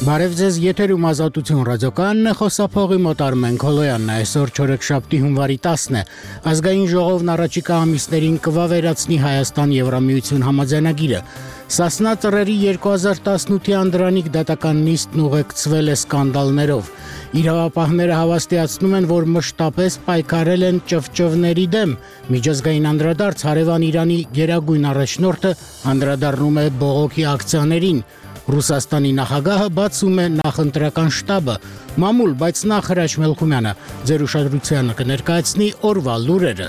Բարև ձեզ, եթերում Ազատություն ռադիոկայանն է, խոսափողի մոտ Արմեն Քոլոյանն է, այսօր չորեքշաբթի հունվարի 10-ն է։ Ազգային ժողովն առաջիկա ամիսներին կվավերացնի Հայաստան-Եվրամիություն համաձայնագիրը։ Սասնա ծռերի 2018-ի անդրանիկ դատական նիստն ուղեկցվել է սկանդալներով։ Իրավապահները հավաստիացնում են, որ մշտապես պայքարել են ճվճվների դեմ։ Միջազգային անդրադարձ հարևան Իրանի գերագույն առաջնորդը անդրադառնում է բողոքի ակցիաներին։ Ռուսաստանի նախագահը բացում է նախընտրական շտաբը։ Մամուլ, բայց նախ Հրաչ Մելքումյանը ձեր ուշադրությանը կներկայացնի օրվա լուրերը։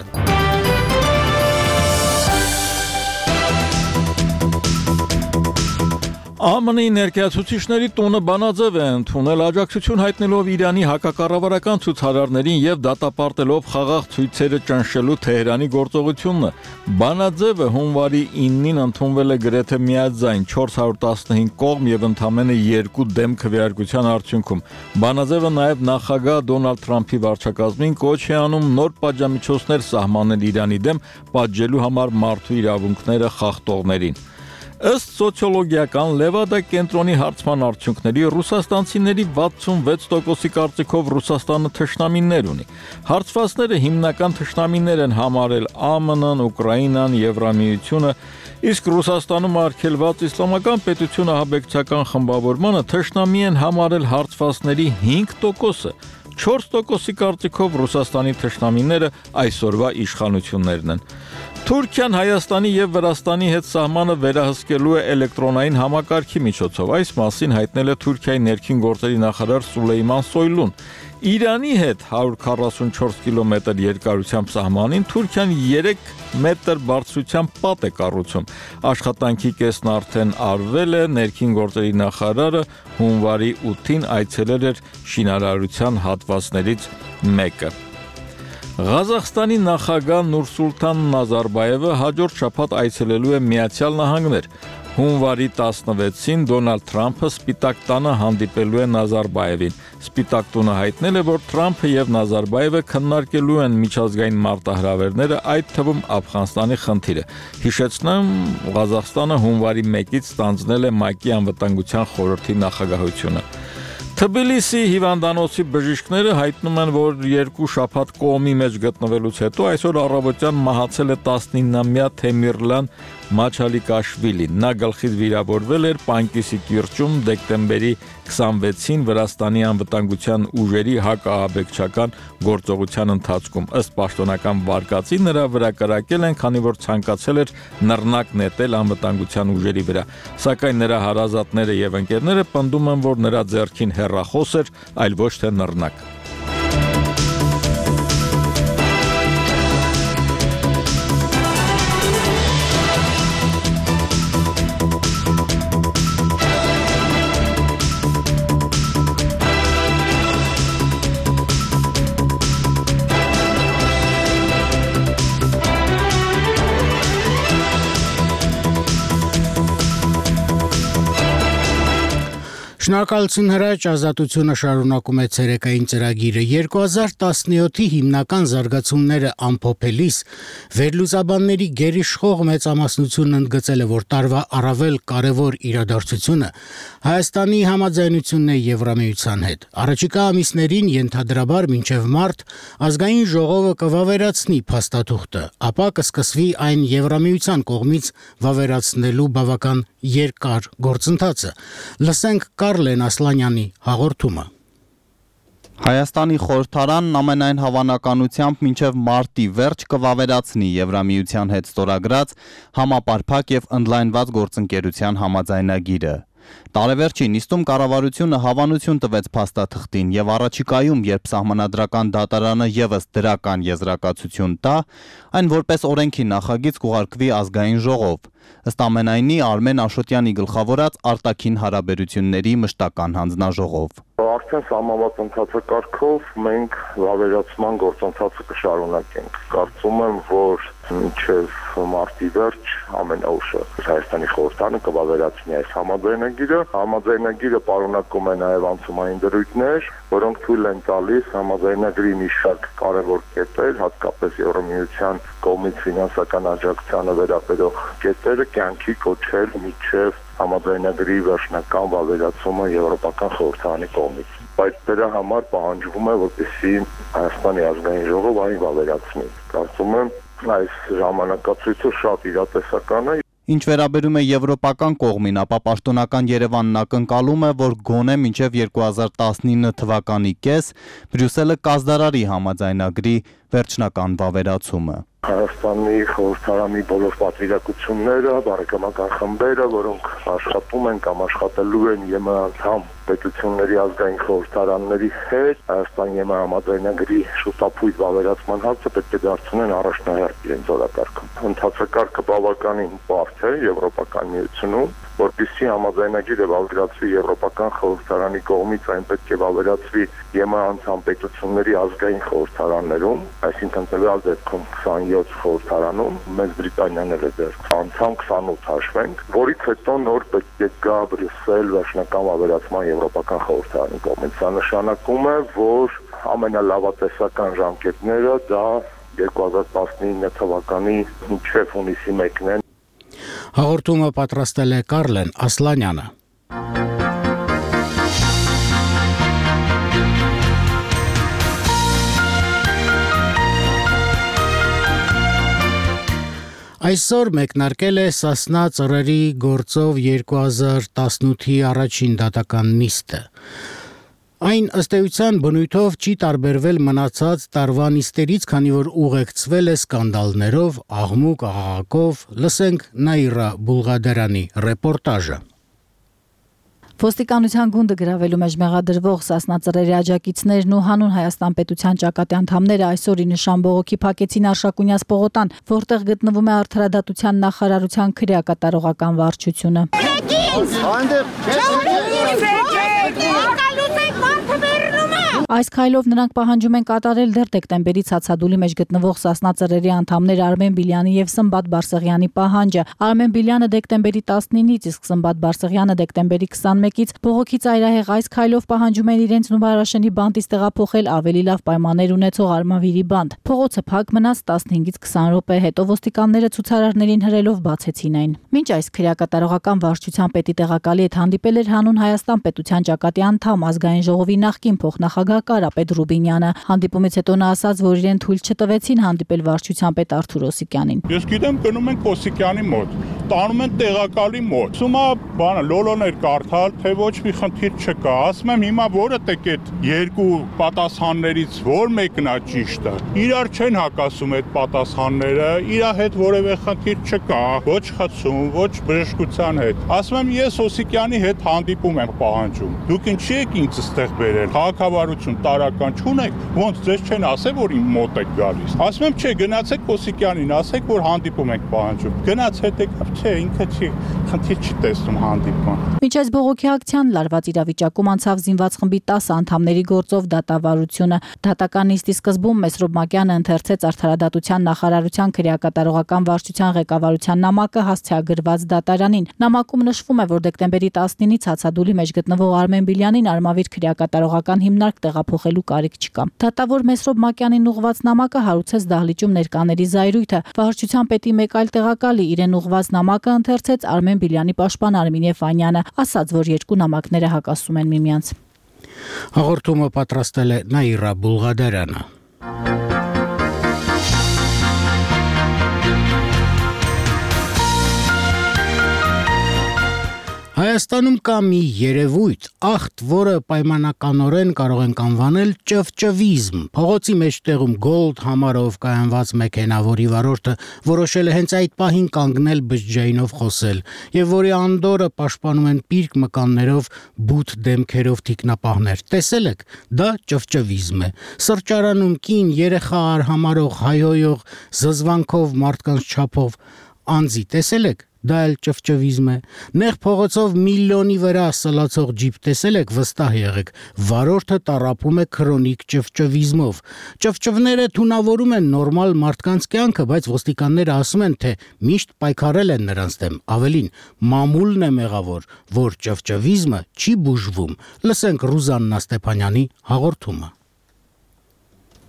ԱՄՆ-ի ներկայացուցիչների տունը բանաձև է ընդունել աջակցություն հայտնելով Իրանի հակակառավարական ցուցարարներին եւ դատապարտելով խաղաղ ցույցերը ճնշելու Թեհրանի գործողությունը։ Բանաձևը հունվարի 9-ին ընդունվել է գրեթե միաձայն 415 կողմ եւ ընդամենը 2 դեմ քվեարկության արդյունքում։ Բանաձևը նաեւ նախագահ Դոնալդ Թրամփի վարչակազմին կոչ է անում նոր պատժամիջոցներ սահմանել Իրանի դեմ պատժելու համար մարդու իրավունքները խախտողներին։ Ըստ սոցիոլոգիական Լևադա կենտրոնի հարցման արդյունքների ռուսաստանցիների 66%-ի կարծիքով Ռուսաստանը թշնամիներ ունի։ Հարցվածները հիմնական թշնամիներ են համարել ԱՄՆ-ն, Ուկրաինան, Եվրամիությունը, իսկ Ռուսաստանում արգելված իսլամական պետությունը ահաբեկչական խմբավորմանը թշնամի են համարել հարցվածների 5%-ը։ 4%-ի կարծիքով Ռուսաստանի թշնամիները այսօրվա իշխանություններն են։ Թուրքիան Հայաստանի եւ Վրաստանի հետ սահմանը վերահսկելու է էլեկտրոնային համակարգի միջոցով։ Այս մասին հայտնել է Թուրքիայի ներքին գործերի նախարար Սուլեյման Սոյլուն։ Իրանի հետ 144 կիլոմետր երկարությամբ սահմանին Թուրքիան 3 մետր բարձրությամբ պատ է կառուցում։ Աշխատանքի կեսն արդեն արվել է, ներքին գործերի նախարարը հունվարի 8-ին այցելել էր շինարարության հատվածներից մեկը։ Ղազախստանի նախագահ Նուրսուլտան Նազարբայևը հաջորդ շաբաթ այցելելու է Միացյալ Նահանգներ։ Հունվարի 16-ին Դոնալդ Թրամփը Սպիտակ տանը հանդիպելու է Նազարբայևին։ Սպիտակ տունը հայտնել է, որ Թրամփը եւ Նազարբայևը քննարկելու են միջազգային մարտահրավերները, այդ թվում Աֆղանստանի խնդիրը։ Հիշեցնեմ, Ղազախստանը հունվարի 1-ից ստանձնել է ՄԱԿ-ի անվտանգության խորհրդի նախագահությունը։ Թբիլիսի հիվանդանոցի բժիշկները հայտնում են, որ 2 շաբաթ կոմի մեջ գտնվելուց հետո այսօր առավոտյան մահացել է 19-ամյա Թեմիրլան Մաչալիկաշվիլին։ Նա գլխից վիրավորվել էր Պանկիսի կիրճում դեկտեմբերի 26-ին Վրաստանի անվտանգության ուժերի հակաահաբեկչական գործողության ընթացքում։ Ըստ պաշտոնական վարկածի նրա վրա կրակել են, քանի որ ցանկացել էր նռնակ նետել անվտանգության ուժերի վրա։ Սակայն նրա հարազատները եւ ընկերները պնդում են, որ նրա ձեռքին հեռախոս էր, այլ ոչ թե նռնակ։ Շնորհակալություն Հրաչ, Ազատությունը շարունակում է ցերեկային ծրագիրը։ 2017-ի հիմնական զարգացումները ամփոփելիս վերլուծաբանների գերիշխող մեծամասնությունն ընդգծել է, որ տարվա առավել կարևոր իրադարձությունը Հայաստանի համաձայնությունն է Եվրամիության հետ։ Առաջիկա ամիսներին ենթադրաբար մինչև մարտ ազգային ժողովը կվավերացնի փաստաթուղթը, ապա կսկսվի այն Եվրամիության կողմից վավերացնելու բավական երկար գործընթացը։ Լսենք Կարլեն Ասլանյանի հաղորդումը։ Հայաստանի խորհրդարանն ամենայն հավանականությամբ մինչև մարտի վերջ կվավերացնի Եվրամիության հետ ստորագրած համապարփակ եւ ընդլայնված գործընկերության համաձայնագիրը։ Տարեվերջի նիստում կառավարությունը հավանություն տվեց փաստաթղթին եւ առաջիկայում, երբ սահմանադրական դատարանը եւս դրական եզրակացություն տա, այն որպես օրենքի նախագիծ կուղարկվի ազգային ժողով։ Ըստ ամենայնի Արմեն Աշոտյանի գլխավորած արտաքին հարաբերությունների մշտական հանձնաժողով։ Արդեն սահմանված ընթացակարգով մենք վավերացման գործընթացը կշարունակենք։ Կարծում եմ, որ մինչև մարտի վերջ ամենաուշը Հայաստանի խորհրդարանը կվավերացնի այս համաձայնագիրը։ Համաձայնագիրը պարունակում է նաև անցումային դրույթներ, որոնք թույլ են տալիս համաձայնագրի մի շարք կարևոր կետեր, հատկապես Եվրամիության կողմից ֆինանսական աջակցությանը վերաբերող կետերը կյանքի կոչել մինչև համաձայնագրի վերջնական վավերացումը Եվրոպական խորհրդարանի կողմից։ Բայց դրա համար պահանջվում է, որպեսզի Հայաստանի ազգային ժողով այն վավերացնի։ Կարծում եմ, այս ժամանակացույցը շատ իրատեսական է։ Ինչ վերաբերում է եվրոպական կողմին, ապա պաշտոնական Երևանն ակնկալում է, որ գոնե մինչև 2019 թվականի կես Բրյուսելը կազդարարի համաձայնագրի վերջնական վավերացումը։ Հայաստանի խորհրդարանի բոլոր պատվիրակությունները, բարեկամական խմբերը, որոնք աշխատում են կամ աշխատելու են ԵՄ անդամ պետությունների ազգային խորհրդարանների հետ, Հայաստանի ԵՄ համաձայնագրի շուտապույտ վավերացման հարցը պետք է դարձնեն առաջնահերթ իրենց օրակարգում։ Ընթացակարգը բավականին բարդ է Եվրոպական միությունում, որպեսզի համաձայնագիրը վավերացվի Եվրոպական խորհրդարանի կողմից, այն պետք է վավերացվի ԵՄ անդամ պետությունների ազգային խորհրդարաններում, այսինքն տվյալ դեպքում 27 խորհրդարանում, Մեծ Բրիտանիան էլ է դեռ անդամ 28 հաշվենք, որից հետո նոր պետք է գա Բրյուսել վերջնական վավերացման Եվրոպական խորհրդարանի կողմից։ Սա նշանակում է, որ ամենալավատեսական ժամկետները դա 2019 թվականի մինչև հունիսի 1-ն են։ Հաղորդումը պատրաստել է Կարլեն Ասլանյանը։ Այսօր մեկնարկել է Սասնա ծռերի գործով 2018-ի առաջին դատական նիստը։ Այն ըստ էության բնույթով չի տարբերվել մնացած տարվա նիստերից, քանի որ ուղեկցվել է սկանդալներով, աղմուկ-աղաղակով, լսենք Նաիրա Բուլղադարյանի ռեպորտաժը։ Ոստիկանության գունդը գրավելու մեջ մեղադրվող Սասնա ծռերի աջակիցներն ու հանուն Հայաստան պետության ճակատի անդամները այսօր ի նշան բողոքի փակեցին Արշակունյաց պողոտան, որտեղ գտնվում է Արդարադատության նախարարության քրեակատարողական վարչությունը։ Այս քայլով նրանք պահանջում են կատարել դեռ դեկտեմբերից հացադուլի մեջ գտնվող Սասնա ծռերի անդամներ Արմեն Բիլյանի եւ Սմբատ Բարսեղյանի պահանջը։ Արմեն Բիլյանը դեկտեմբերի 19-ից, իսկ Սմբատ Բարսեղյանը դեկտեմբերի 21-ից բողոքի ծայրահեղ այս քայլով պահանջում են իրենց Նուբարաշենի բանտից տեղափոխել ավելի լավ պայմաններ ունեցող Արմավիրի բանտ։ Փողոցը փակ մնաց 15-ից 20 րոպե, հետո ոստիկանները ցուցարարներին հրելով բացեցին այն։ Մինչ այս քրեակատարողական վարչության պետի տեղակալի հետ հանդիպել էր հանուն Հայաստան պետության ճակատի անդամ ազգային ժողովի նախկին փոխնախագահ Կարապետ Ռուբինյանը։ Հանդիպումից հետո նա ասաց, որ իրեն թույլ չտվեցին հանդիպել վարչության պետ Արթուր Օսիկյանին։ Ես գիտեմ, գնում են Օսիկյանի մոտ, տանում են տեղակալի մոտ։ Սումա բանը լոլոներ կարդալ, թե ոչ մի խնդիր չկա։ Ասում եմ հիմա որը տեք այդ երկու պատասխաններից որ մեկն է ճիշտը։ Իրար չեն հակասում այդ պատասխանները, իր հետ որևէ խնդիր չկա, ոչ խցում, ոչ բժշկության հետ։ Ասում եմ ես Օսիկյանի հետ հանդիպում եմ պահանջում։ Դուք ինչի եք ինձ ստեղ բերել։ Քաղաքավարություն տարական չունեք, ոնց ձեզ չեն ասել, որ իմ մոտ եք գալիս։ Ասում եմ, չէ, գնացեք Օսիկյանին, ասեք, որ հանդիպում եք պահանջում։ Գնաց հետ եկավ, չէ, ինքը չի, խնդիր չի տեսնում հանդիպման։ Մինչ այս բողոքի ակցիան լարված իրավիճակում անցավ զինված խմբի 10 անդամների գործով դատավարությունը։ Դատական նիստի սկզբում Մեսրոբ Մակյանը ընթերցեց Արդարադատության նախարարության քրեակատարողական վարչության ղեկավարության նամակը հասցեագրված դատարանին։ Նամակում նշվում է, որ դեկտեմբերի 19-ից հացադուլի մեջ գտնվող Արմեն Բիլյանին Արմավիր քրեակատարողական հիմնարկ տեղափոխելու կարիք չկա։ Դատավոր Մեսրոբ Մակյանին ուղված նամակը հարուցեց դահլիճում ներկաների զայրույթը։ Վարչության պետի մեկ այլ տեղակալի իրեն ուղված նամակը ընթերցեց Արմեն Բիլյանի պաշտպան Արմինե Ֆանյանը, ասաց, որ երկու նամակները հակասում են միմյանց։ Հաղորդումը պատրաստել է Նաիրա Բուլղադարյանը։ Հայաստանում կա մի երևույթ, աղտ, որը պայմանականորեն կարող ենք անվանել ճվճվիզմ։ Փողոցի մեջտեղում գոլդ համարով կայանված մեքենա, որի վարորդը որոշել է հենց այդ պահին կանգնել բջջայինով խոսել, եւ որի անդորը պաշտպանում են պիրկ մկաններով, բութ դեմքերով թիկնապահներ։ Տեսել եք, դա ճվճվիզմ է։ Սրճարանում կին երեխա արհամարող, հայհոյող, զզվանքով մարդկանց չափով անձի տեսել եք։ Դա էլ ճվճվիզմ է։ Նեղ փողոցով միլիոնի վրա սլացող ջիպ տեսել եք, վստահ եղեք, վարորդը տառապում է քրոնիկ ճվճվիզմով։ Ճվճվները թունավորում են նորմալ մարդկանց կյանքը, բայց ոստիկանները ասում են, թե միշտ պայքարել են նրանց դեմ։ Ավելին, մամուլն է մեղավոր, որ ճվճվիզմը չի բուժվում։ Լսենք Ռուզաննա Ստեփանյանի հաղորդումը։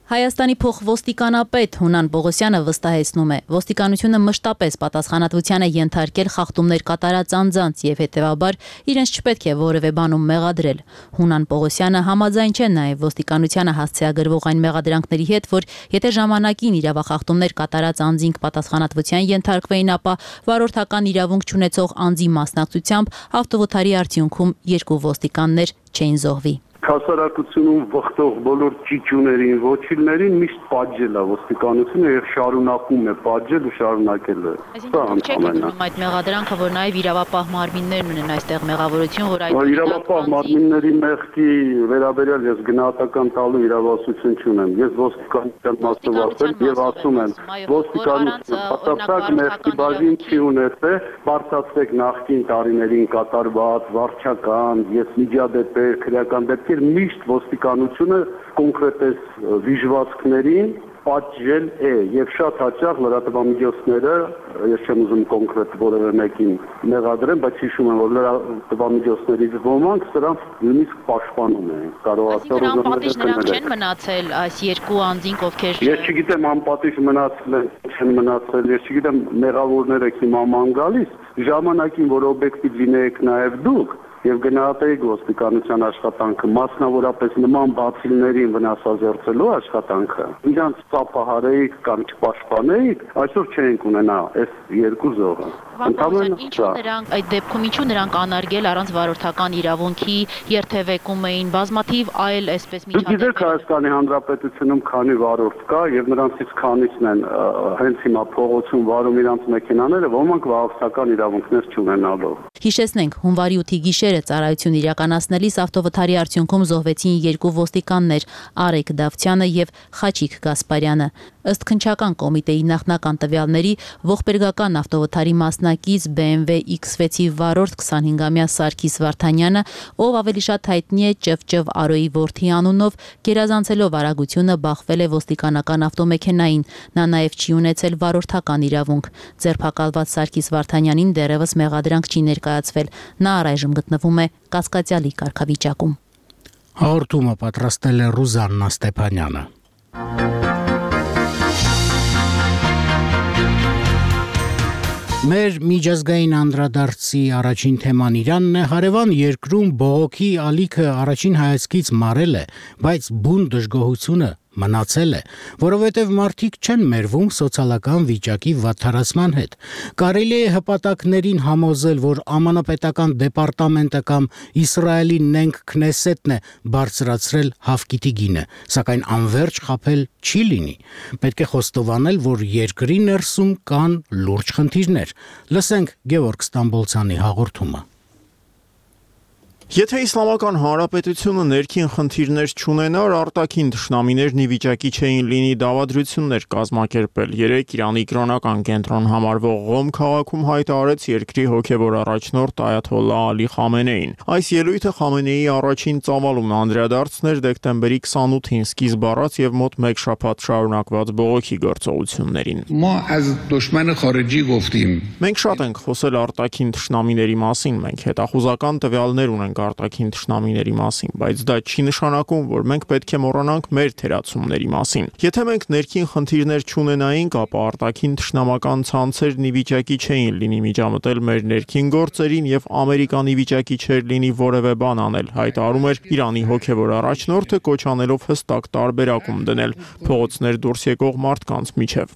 Հայաստանի փոխոստիկանապետ Հունան Պողոսյանը վստահեցնում է, ոստիկանությունը մշտապես պատասխանատվության է ենթարկել խախտումներ կատարած անձանց եւ հետեւաբար իրենց չպետք է որևէ բանում մեղադրել։ Հունան Պողոսյանը համաձայն չէ նաեւ ոստիկանությանը հասցեագրվող այն մեղադրանքների հետ, որ եթե ժամանակին իրավախախտումներ կատարած անձինք պատասխանատվության ենթարկվեին, ապա վարորդական իրավունք չունեցող անձի մասնակցությամբ ավտովթարի արդյունքում 2 ոստիկաններ չէին զոհվի։ Հասարակությունում վխտող բոլոր ճիճուներին, ոչիլներին միշտ պատժել է ոստիկանությունը եւ շարունակում է պատժել ու շարունակել է։ Այսինքն չեք ընդունում այդ մեղադրանքը, որ նաեւ իրավապահ մարմիններն ունեն այստեղ մեղավորություն, որ այդ իրավապահ մարմինների մեղքի վերաբերյալ ես գնահատական տալու իրավասություն չունեմ։ Ես ոստիկանության մասնավորվել եւ ասում եմ, ոստիկանությունը պատասխան մեղքի բաժին չի ունեցել, բարձրացրեք նախկին տարիներին կատարված վարչական, ես միջադեպեր, քրեական դեպքեր միշտ ոստիկանությունը կոնկրետ վիժվածքներին պատժել է եւ շատ հաճախ լրատվամիջոցները, ես չեմ ուզում կոնկրետ որևէ մեկին մեղադրեմ, բայց հիշում եմ, որ լրատվամիջոցներից ոմանք սրանց նույնիսկ պաշտպանում են։ Կարող ասել անպատիժ նրանք չեն մնացել այս 2 անձինք, ովքեր Ես չգիտեմ անպատիժ մնացել են, չեն մնացել, ես չգիտեմ մեղավորները հիմա ման գալիս, ժամանակին որ օբյեկտիվ լինեիք նաեւ դուք եւ գնահատեիք ոստիկանության աշխատանքը, մասնավորապես նման բացիլներին վնասազերծելու աշխատանքը, իրանց ծափահարեիք կամ չպաշտպանեիք, այսօր չէինք ունենա այս 2 զոհը։ Ինչու նրանք այդ դեպքում ինչու նրանք անարգել առանց վարորդական իրավունքի երթևեկում էին բազմաթիվ այլ այսպես միջադեպեր։ Դուք գիտեք Հայաստանի Հանրապետությունում քանի վարորդ կա եւ նրանցից քանիսն են հենց հիմա փողոցում վարում իրանց մեքենաները, ոմանք վարորդական իրավունքներ չունենալով։ Հիշեցնենք, հունվարի 8-ի գիշերը ծառայություն իրականացնելիս ավտովթարի արդյունքում զոհվեցին 2 ոստիկաններ՝ Արեգ Դավթյանը եւ Խաչիկ Գասպարյանը։ Ըստ քննչական կոմիտեի նախնական տվյալների, ողբերգական ավտովթարի մասնակից BMW X6-ի վարորդ 25-ամյա Սարգիս Վարդանյանը, ով ավելի շատ հայտնի է Ճվճվ Արոյի որդի անունով, գերազանցելով արագությունը բախվել է ոստիկանական ավտոմեքենային։ Նա նաեւ չի ունեցել վարորդական իրավունք։ Ձերբակալված Սարգիս Վարդանյանին դեռևս մեղադրանք չի ներկայացվել։ Նա առայժմ գտնվում է կասկածյալի կարգավիճակում։ Հաղորդումը պատրաստել է Ռուզաննա Ստեփանյանը։ Մեր միջազգային անդրադարձի առաջին թեման Իրանն է, հարևան երկրում բողոքի ալիքը առաջին հայացքից մարել է, բայց բուն դժգոհությունը մնացել է, որովհետև մարդիկ չեն մերվում սոցիալական վիճակի վատթարացման հետ։ Կարելի է հպատակներին համոզել, որ ԱՄՆ պետական դեպարտամենտը կամ Իսրայելի նենք Քնեսեթն է բարձրացրել հավկիթի գինը, սակայն անվերջ խաբել չի լինի։ Պետք է խոստովանել, որ երկրի ներսում կան լուրջ խնդիրներ։ Լսենք Գևորգ Ստամբոլցյանի հաղորդումը։ Եթե Իսլամական Հանրապետությունը ներքին խնդիրներ չունենար, արտաքին թշնամիներն ի վիճակի չէին լինի դավադրություններ կազմակերպել։ Երեկ Իրանի կրոնական կենտրոն համարվող Ղոմ քաղաքում հայտարարեց երկրի հոգևոր առաջնորդ Այաթոլլահ Ալի Խամենեին։ Այս ելույթը Խամենեիի առաջին ծավալուն անդրադարձներ դեկտեմբերի 28-ին սկիզբ առած եւ մոտ 1 շաբաթ շարունակված բողոքի գործողություններին։ Մենք շատ ենք խոսել արտաքին թշնամիների մասին, մենք հետախուզական տվյալներ ունենք արտաքին թշնամիների մասին, բայց դա չի նշանակում, որ մենք պետք է մոռանանք մեր թերացումների մասին։ Եթե մենք ներքին խնդիրներ չունենայինք, ապա արտաքին թշնամական ցանցերն ի վիճակի չէին լինի միջամտել մեր ներքին գործերին եւ Ամերիկան ի վիճակի չէր լինի որևէ բան անել, հայտարարում էր Իրանի հոգևոր առաջնորդը, կոչ անելով հստակ տարբերակում դնել փողոցներ դուրս եկող մարդկանց միջև։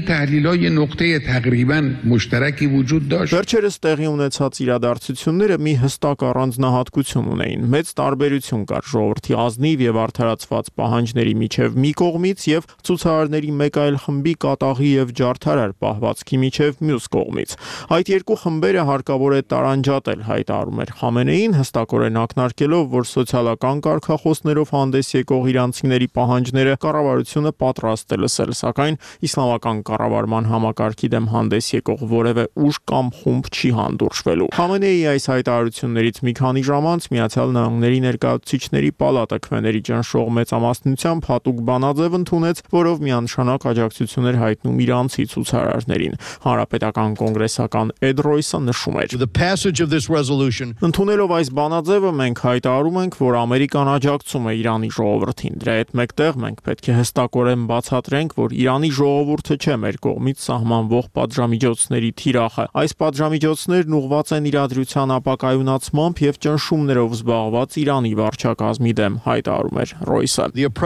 Վերջերս տեղի ունեցած իրադարձությունները մի հստակ առանձնահատկություն ունեին։ Մեծ տարբերություն կար ժողովրդի ազնիվ եւ արդարացված պահանջների միջև մի կողմից եւ ցուցարարների մեկ այլ խմբի կատաղի եւ ջարդարար պահվածքի միջև մյուս կողմից։ Այդ երկու խմբերը հարկավոր է տարանջատել, հայտարարում էր Խամենեին, հստակորեն ակնարկելով, որ սոցիալական կարգախոսներով հանդես եկող իրանցիների պահանջները կառավարությունը պատրաստ է լսել, սակայն իսլամական կառավարման համակարգի դեմ հանդես եկող որևէ ուժ կամ խումբ չի հանդուրժվելու։ Խամենեիի այս հայտարարություններից մի քանի ժամ ժամանց Միացյալ Նահանգների ներկայացուցիչների պալատը քվեների ճնշող մեծամասնությամբ հատուկ բանաձև ընդունեց, որով միանշանակ աջակցություն էր հայտնում իրանցի ցուցարարներին։ Հանրապետական կոնգրեսական Էդ Ռոյսը նշում էր. Ընդունելով այս բանաձևը մենք հայտարարում ենք, որ Ամերիկան աջակցում է Իրանի ժողովրդին։ Դրա հետ մեկտեղ մենք պետք է հստակորեն բացատրենք, որ Իրանի ժողովուրդը չէ մեր կողմից սահմանվող պատժամիջոցների թիրախը։ Այս պատժամիջոցներն ուղղված են իրադրության ապակայունացմամբ եւ ճնշումներով զբաղված Իրանի վարչակազմի դեմ, հայտարարում էր Ռոյսը։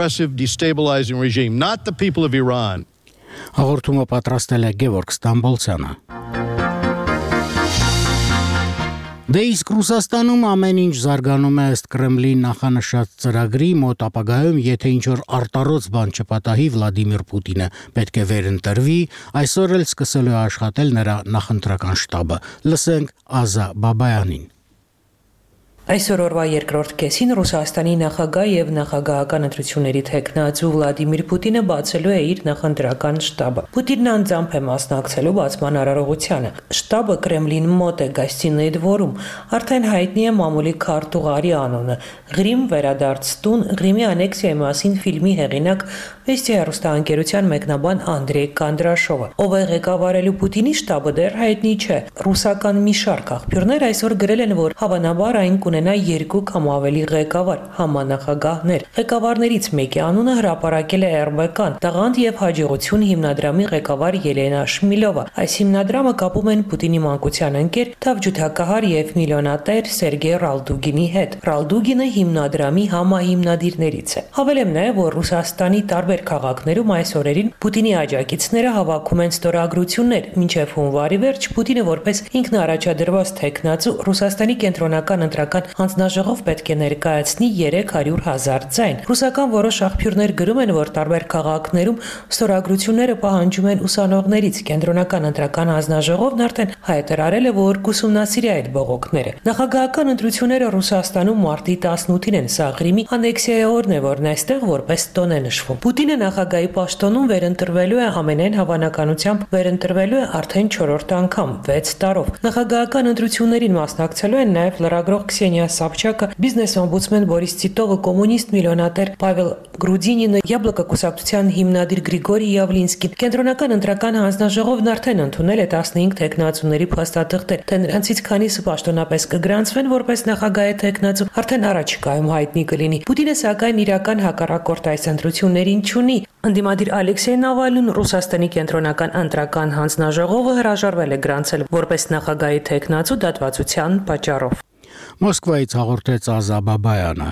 Հաղորդումը պատրաստել է Գևորգ Ստամբոլցյանը։ Դե իսկ Ռուսաստանում ամեն ինչ զարգանում է ըստ Կրեմլի նախանշած ծրագրի, մոտ ապագայում, եթե ինչ-որ արտառոց բան չպատահի, Վլադիմիր Պուտինը պետք է վերընտրվի, այսօր էլ սկսելու է աշխատել նրա նախընտրական շտաբը։ Լսենք Ազա Բաբայանին։ Այսօր օրվա երկրորդ կեսին Ռուսաստանի նախագահ եւ նախագահական ընտրությունների թեկնածու Վլադիմիր Պուտինը բացելու է իր նախընտրական շտաբը։ Պուտինն անձամբ է մասնակցելու բացման արարողությանը։ Շտաբը Կրեմլին մոտ է Գոստինոյի դվորում։ Արդեն հայտնի է մամուլի քարտուղարի անունը՝ Ղրիմ վերադարձ տուն, Ղրիմի անեքսիայի մասին ֆիլմի հեղինակ Վեստի հեռուստաընկերության մեկնաբան Անդրեյ Կանդրաշովը։ Ով է ղեկավարելու Պուտինի շտաբը դեռ հայտնի չէ։ Ռուսական մի շարք աղբյուրներ այսօր գրել են, որ հավանաբար այն կունենա 2 կամ ավելի ղեկավար համանախագահներ։ Ղեկավարներից մեկի անունը հրապարակել է RBK-ն, Տաղանդ եւ հաջողություն հիմնադրամի ղեկավար Ելենա Շմիլովա։ Այս հիմնադրամը կապում են Պուտինի մանկության ընկեր, թավջութակահար եւ միլիոնատեր Սերգեյ Ռալդուգինի հետ։ Ռալդուգինը հիմնադրամի համահիմնադիրներից է։ Հավելեմ նաեւ, որ Ռուսաստանի տարբեր քաղաքներում այս օրերին Պուտինի աջակիցները հավաքում են ստորագրություններ։ Մինչև հունվարի վերջ Պուտինը որպես ինքնաառաջադրված թեկնածու Ռուսաստանի կենտրոնական ընտրական հանձնաժողով պետք է ներկայացնի 300,000 ձայն։ Ռուսական որոշ աղբյուրներ գրում են, որ տարբեր քաղաքներում ստորագրությունները պահանջում են ուսանողներից։ Կենտրոնական ընտրական հանձնաժողովն արդեն հայտարարել է, որ կուսումնասիրի այդ բողոքները։ Նախագահական ընտրությունները Ռուսաստանում մարտի 18-ին են։ Սա Ղրիմի անեքսիայի օրն է, որն այստեղ որպես տոն է նշվում։ Պուտինը նախագահի պաշտոնում վերընտրվելու է ամենայն հավանականությամբ վերընտրվելու է արդեն 4-րդ անգամ 6 տարով։ Նախագահական ընտրություններին մասնակցելու են նաև լրագրող Քսենիա Սաբչակը, բիզնես օմբուդսմեն Բորիս Տիտովը, կոմունիստ միլիոնատեր Պավել Գրուդինինը, Յաբլոկա կուսակցության հիմնադիր Գրիգորի Յավլինսկին։ Կենտրոնական ընտրական հանձնաժողովն արդեն ընդունել է 15 թեկնածուների փաստաթղթեր, թե նրանցից քանիսը պաշտոնապես կգրանցվեն որպես նախագահի թեկնածու, արդեն առաջիկայում հայտնի կլինի։ Պուտինը սակայն իրական հակառակորդ այս ընտրություններին չունի։ Ընդդիմադիր Ալեքսեյ Նավալնին Ռուսաստանի կենտրոնական ընտրական հանձնաժողովը հրաժարվել է գրանցել որպես նախագահի թեկնածու դատվածության պատճառով։ Մոսկվայից հաղորդեց Ազա Բաբայանը։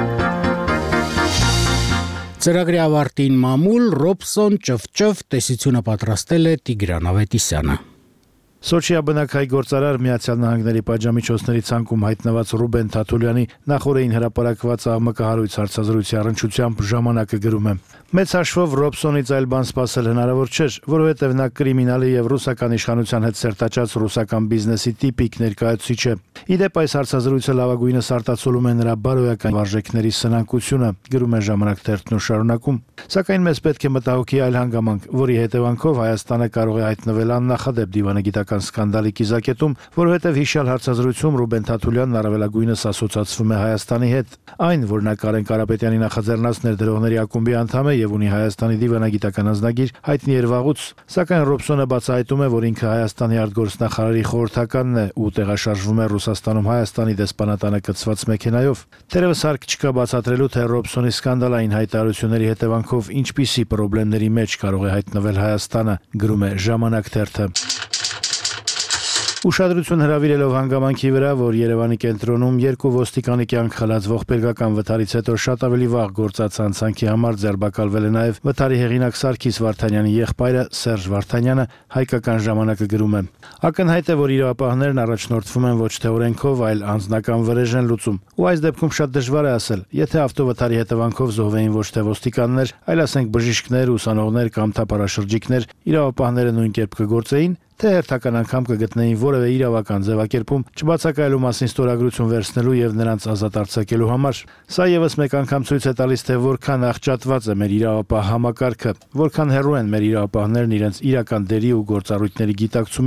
Ծրագրի ավարտին մամուլ Ռոբսոն ճվճվ տեսությունը պատրաստել է Տիգրան Ավետիսյանը։ Սոչիա բնակայի գործարար Միացյալ Նահանգների պատժամիջոցների ցանկում հայտնված Ռուբեն Թաթուլյանի նախորդին հրապարակված աղմկահարույց հարցազրույցի առնչությամբ ժամանակը գրում է. Մեծ հաշվով Ռոբսոնից այլ բան սպասել հնարավոր չէր, որովհետև նա կրիմինալի եւ ռուսական իշխանության հետ սերտաճած ռուսական բիզնեսի տիպիկ ներկայացուցիչ է։ Իդեպ այս հարցազրույցը լավագույնս արտացոլում է նրա բարոյական վարժեքների սնանկությունը, գրում է Ժամանակ թերթն ու շարունակում։ Սակայն մեզ պետք է մտահոգի այլ հանգամանք, որի հետևանքով Հայաստանը կարող է հայտնվել աննախադեպ դիվանագիտական սկանդալի կիզակետում, որովհետև հիշյալ հարցազրույցում Ռուբեն Թաթուլյանն առավելագույնս ասոցացվում է Հայաստանի հետ։ Այն, որ նա Կարեն Կարապետյանի նախաձեռնած ներդրողների ակումբի անդամ է եւ ունի Հայաստանի դիվանագիտական անձնագիր, հայտնի էր վաղուց, սակայն Ռոբսոնը բացահայտում է, որ ինքը Հայաստանի արտգործնախարարի խորհրդականն է ու տեղաշարժվում է Ռուսաստանում Հայաստանի դեսպանատանը կցված մեքենայով։ Թերևս հարկ չկա բացատրելու, թե Ռոբսոնի սկանդալային հայտարարությունների հետևանքով ինչպիսի խնդիրների մեջ կարող է հայտնվել Հայաստանը, գրում է Ժամանակ թերթը։ Ուշադրություն հրավիրելով հանգամանքի վրա, որ Երևանի կենտրոնում 2 ոստիկանի կյանք խլած ողբերգական վթարից հետո շատ ավելի վաղ գործած հանցանքի համար ձերբակալվել է նաև վթարի հեղինակ Սարգիս Վարդանյանի եղբայրը Սերժ Վարդանյանը, հայկական ժամանակը գրում է. Ակնհայտ է, որ իրավապահներն առաջնորդվում են ոչ թե օրենքով, այլ անձնական վրեժ են լուծում։ Ու այս դեպքում շատ դժվար է ասել, եթե ավտովթարի հետևանքով զոհվեին ոչ թե ոստիկաններ, այլ ասենք բժիշկներ, ուսանողներ կամ թափառաշրջիկներ, իրավապահները նույն կերպ կգործեին, թե հերթական անգամ կգտնեին որևէ իրավական ձևակերպում չբացակայելու մասին ստորագրություն վերցնելու եւ նրանց ազատ արձակելու համար։ Սա եւս մեկ անգամ ցույց է տալիս, թե որքան աղճատված է մեր իրավապահ համակարգը, որքան հեռու են մեր իրավապահներն իրենց իրական դերի ու գործառույթների գիտակցումից։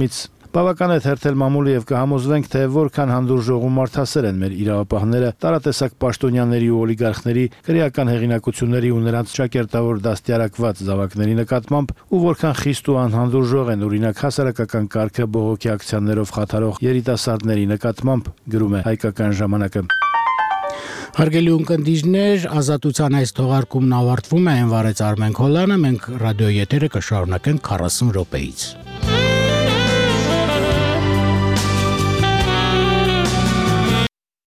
Բավական է թերթել մամուլը եւ կհամոզվենք, թե որքան հանդուրժողու մարդասեր են մեր իրավապահները տարատեսակ պաշտոնյաների ու օլիգարխների, քրեական հեղինակությունների ու նրանց ճակերտավոր դաստիարակված զավակների նկատմամբ ու որքան խիստ ու անհանդուրժող են օրինակ հասարակական կարգը բողոքի ակցիաներով խաթարող երիտասարդների նկատմամբ, գրում է Հայկական ժամանակը։ Հարգելի ունկնդիրներ, ազատության այս թողարկումն ավարտվում է, այն վարեց Արմեն Քոլյանը, մենք ռադիոյի եթերը կշարունակենք 40 րոպեից։